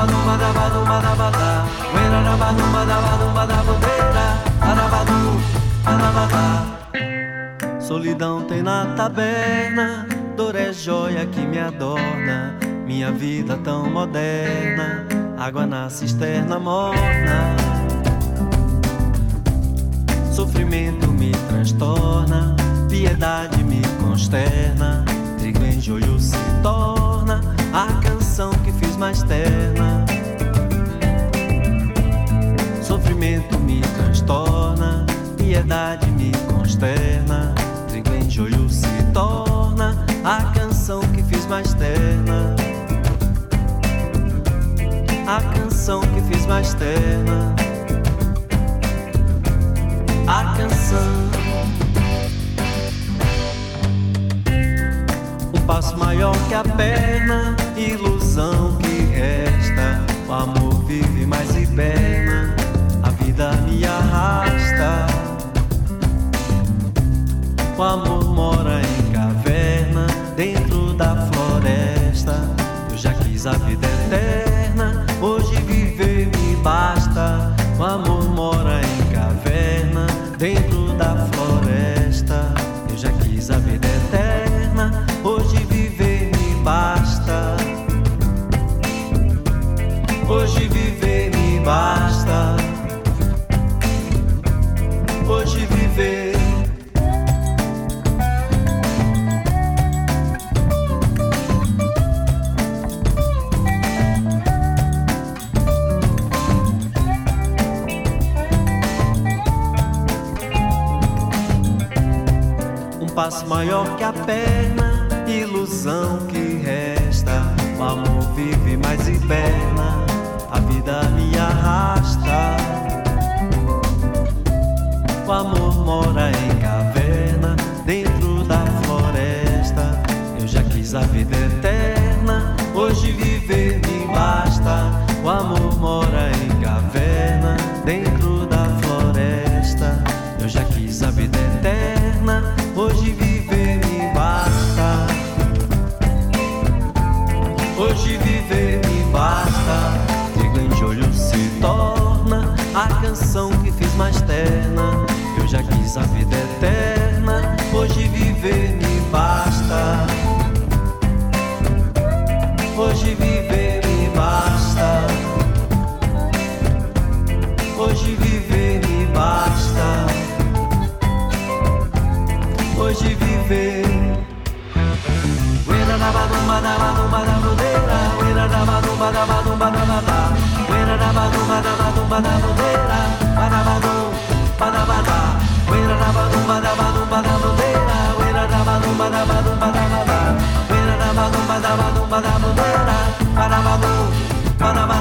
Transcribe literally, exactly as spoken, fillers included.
arabadumba dabadumba dabadá, uera arabadumba dabadumba dabudeira, arabadu, arabadá. Solidão tem na taberna, dor é joia que me adorna, minha vida tão moderna, água na cisterna morna. Sofrimento me transtorna, piedade me consterna, trigo em joio se torna a canção que fiz mais terna. Sofrimento me transtorna, piedade me consterna, trigo em joio se torna a canção que fiz mais terna. A canção que fiz mais terna. A canção. Um passo maior que a perna, ilusão que resta. O amor vive mais hiberna, a vida me arrasta. O amor mora em caverna, dentro da floresta. Eu já quis a vida eterna, hoje viver me basta. O amor mora em caverna, dentro da floresta. Eu já quis a vida eterna, hoje viver me basta. Hoje viver me basta. Hoje viver. Passo maior que a perna, ilusão que resta. O amor vive mais hiberna, a vida me arrasta. O amor mora em caverna, dentro da floresta. Eu já quis a vida eterna, hoje viver me basta. O amor mora em caverna, dentro da floresta. Eu já quis a vida eterna, hoje viver me basta. Hoje viver me basta. Trigo em joio se torna a canção que fiz mais terna. Eu já quis a vida eterna, hoje viver me basta. Hoje viver me basta. Hoje viver me basta. Hoje viver. Uera dabadumba dabadumba dabudeira, uera dabadumba dabadumba dabadá, uera dabadumba dabadumba dabudeira, badabadum, badabadá, uera dabadumba dabadumba dabudeira, uera dabadumba dabadumba dabadá, uera dabadumba dabadumba dabudeira, badabadum, badabadá.